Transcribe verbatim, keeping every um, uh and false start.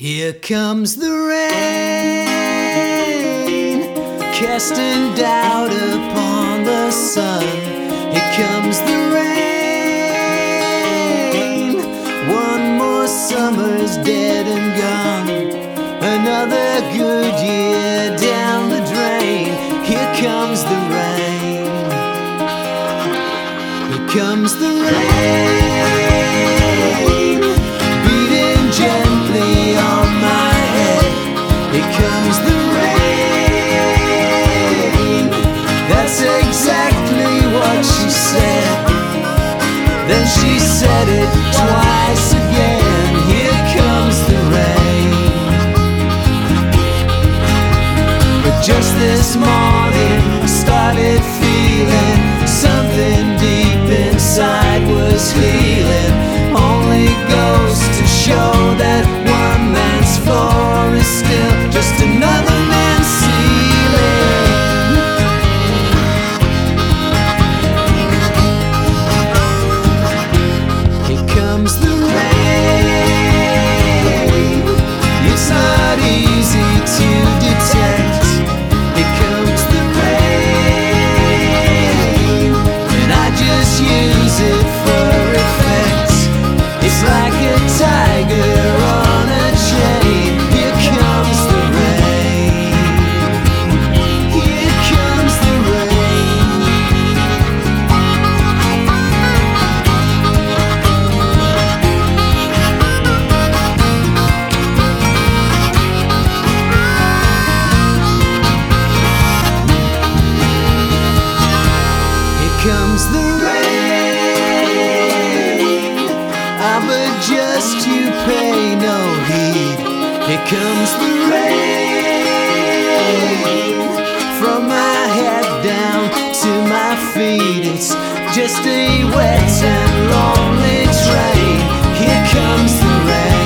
Here comes the rain, casting doubt upon the sun. Here comes the rain, one more summer's dead and gone, another good year down the drain. Here comes the rain, here comes the rain, beating gently on my head. Here comes the rain, that's exactly what she said. Then she said it twice again. Here comes the rain. But just this morning I started feeling something deep inside was healing. Only goes to show that one man's floor is still just another man's ceiling. Here comes the rain, it's not easy to detect. Here comes the rain, and I just use it for effect. It's like a tiger on a chain. Here comes the rain, here comes the rain. Here comes the rain, ah, but just you pay no heed. Here comes the rain, from my head down to my feet. It's just a wet and lonely train. Here comes the rain.